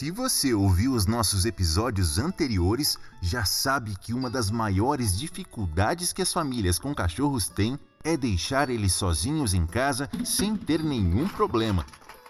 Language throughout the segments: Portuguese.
Se você ouviu os nossos episódios anteriores, já sabe que uma das maiores dificuldades que as famílias com cachorros têm é deixar eles sozinhos em casa sem ter nenhum problema.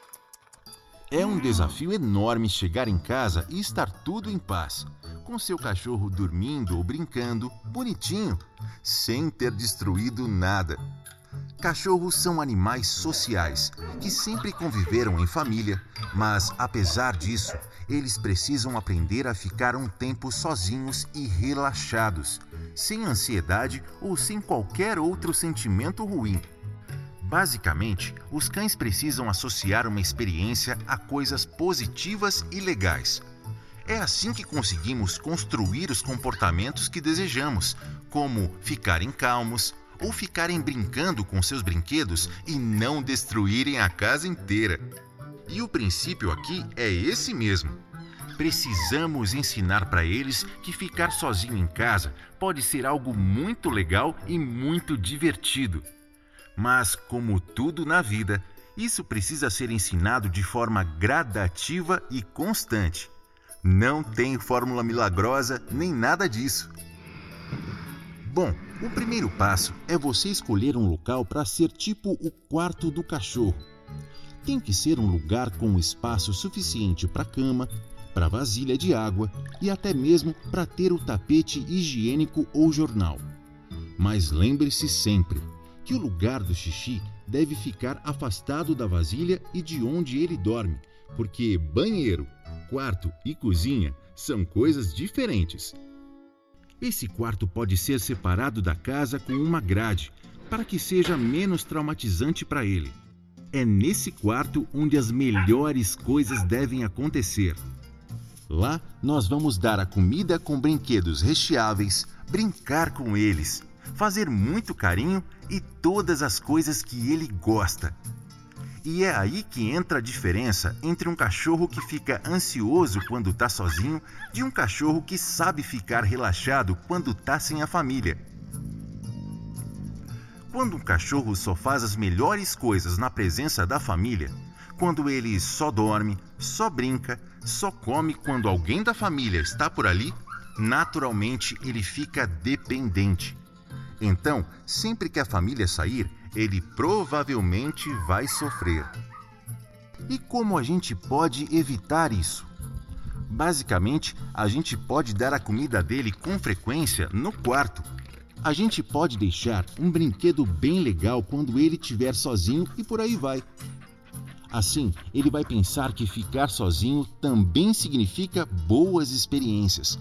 É um desafio enorme chegar em casa e estar tudo em paz, com seu cachorro dormindo ou brincando, bonitinho, sem ter destruído nada. Cachorros são animais sociais, que sempre conviveram em família, mas, apesar disso, eles precisam aprender a ficar um tempo sozinhos e relaxados, sem ansiedade ou sem qualquer outro sentimento ruim. Basicamente, os cães precisam associar uma experiência a coisas positivas e legais. É assim que conseguimos construir os comportamentos que desejamos, como ficarem calmos, ou ficarem brincando com seus brinquedos e não destruírem a casa inteira. E o princípio aqui é esse mesmo. Precisamos ensinar para eles que ficar sozinho em casa pode ser algo muito legal e muito divertido. Mas, como tudo na vida, isso precisa ser ensinado de forma gradativa e constante. Não tem fórmula milagrosa nem nada disso. Bom, o primeiro passo é você escolher um local para ser tipo o quarto do cachorro. Tem que ser um lugar com espaço suficiente para cama, para vasilha de água e até mesmo para ter o tapete higiênico ou jornal. Mas lembre-se sempre que o lugar do xixi deve ficar afastado da vasilha e de onde ele dorme, porque banheiro, quarto e cozinha são coisas diferentes. Esse quarto pode ser separado da casa com uma grade, para que seja menos traumatizante para ele. É nesse quarto onde as melhores coisas devem acontecer. Lá, nós vamos dar a comida com brinquedos recheáveis, brincar com eles, fazer muito carinho e todas as coisas que ele gosta. E é aí que entra a diferença entre um cachorro que fica ansioso quando está sozinho de um cachorro que sabe ficar relaxado quando está sem a família. Quando um cachorro só faz as melhores coisas na presença da família, quando ele só dorme, só brinca, só come quando alguém da família está por ali, naturalmente ele fica dependente. Então, sempre que a família sair, ele provavelmente vai sofrer. E como a gente pode evitar isso? Basicamente, a gente pode dar a comida dele com frequência no quarto. A gente pode deixar um brinquedo bem legal quando ele estiver sozinho e por aí vai. Assim, ele vai pensar que ficar sozinho também significa boas experiências.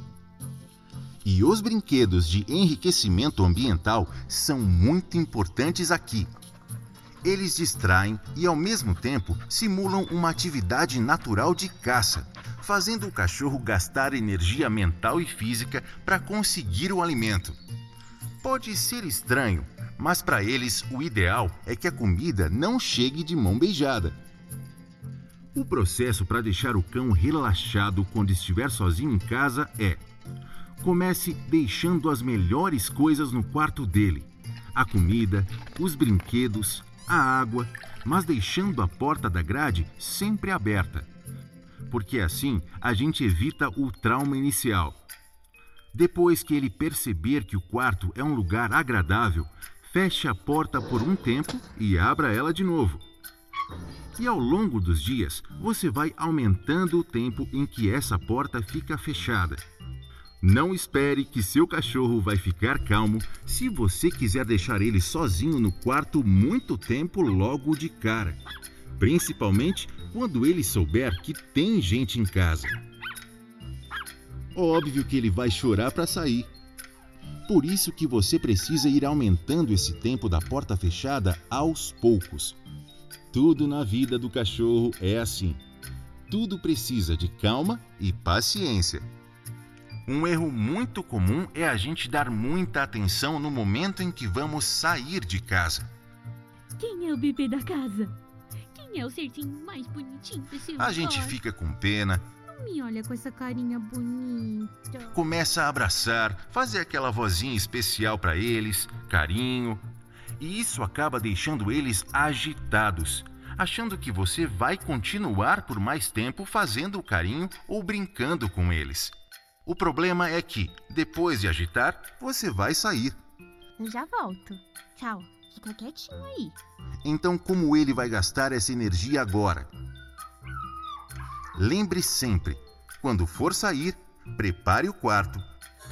E os brinquedos de enriquecimento ambiental são muito importantes aqui. Eles distraem e, ao mesmo tempo, simulam uma atividade natural de caça, fazendo o cachorro gastar energia mental e física para conseguir o alimento. Pode ser estranho, mas para eles o ideal é que a comida não chegue de mão beijada. O processo para deixar o cão relaxado quando estiver sozinho em casa é: comece deixando as melhores coisas no quarto dele. A comida, os brinquedos, a água, mas deixando a porta da grade sempre aberta. Porque assim a gente evita o trauma inicial. Depois que ele perceber que o quarto é um lugar agradável, feche a porta por um tempo e abra ela de novo. E ao longo dos dias, você vai aumentando o tempo em que essa porta fica fechada. Não espere que seu cachorro vai ficar calmo se você quiser deixar ele sozinho no quarto muito tempo logo de cara, principalmente quando ele souber que tem gente em casa. Óbvio que ele vai chorar para sair. Por isso que você precisa ir aumentando esse tempo da porta fechada aos poucos. Tudo na vida do cachorro é assim. Tudo precisa de calma e paciência. Um erro muito comum é a gente dar muita atenção no momento em que vamos sair de casa. Quem é o bebê da casa? Quem é o serzinho mais bonitinho desse lugar? A gente fica com pena. Me olha com essa carinha bonita. Começa a abraçar, fazer aquela vozinha especial para eles, carinho. E isso acaba deixando eles agitados. achando que você vai continuar por mais tempo fazendo o carinho ou brincando com eles. O problema é que, depois de agitar, você vai sair. Eu já volto. Tchau. Fica quietinho aí. Então, como ele vai gastar essa energia agora? Lembre sempre, quando for sair, prepare o quarto.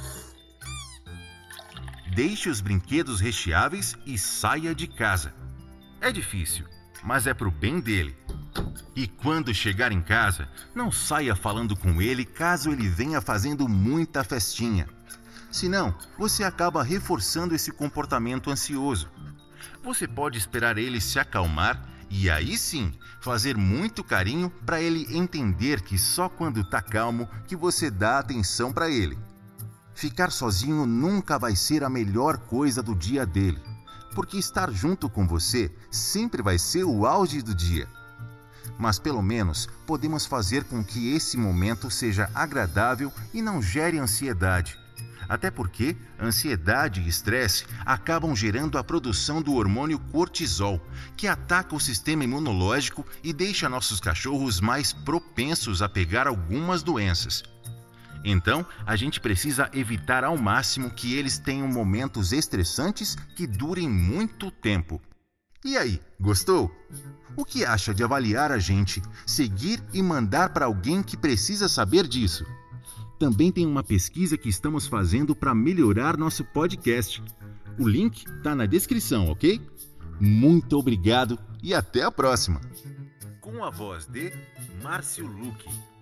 Deixe os brinquedos recheáveis e saia de casa. É difícil, mas é pro bem dele. E quando chegar em casa, não saia falando com ele caso ele venha fazendo muita festinha. Senão, você acaba reforçando esse comportamento ansioso. Você pode esperar ele se acalmar e aí sim, fazer muito carinho para ele entender que só quando tá calmo que você dá atenção para ele. Ficar sozinho nunca vai ser a melhor coisa do dia dele, porque estar junto com você sempre vai ser o auge do dia. Mas pelo menos podemos fazer com que esse momento seja agradável e não gere ansiedade. Até porque ansiedade e estresse acabam gerando a produção do hormônio cortisol, que ataca o sistema imunológico e deixa nossos cachorros mais propensos a pegar algumas doenças. Então, a gente precisa evitar ao máximo que eles tenham momentos estressantes que durem muito tempo. E aí, gostou? O que acha de avaliar a gente, seguir e mandar para alguém que precisa saber disso? Também tem uma pesquisa que estamos fazendo para melhorar nosso podcast. O link está na descrição, ok? Muito obrigado e até a próxima! Com a voz de Márcio Luque.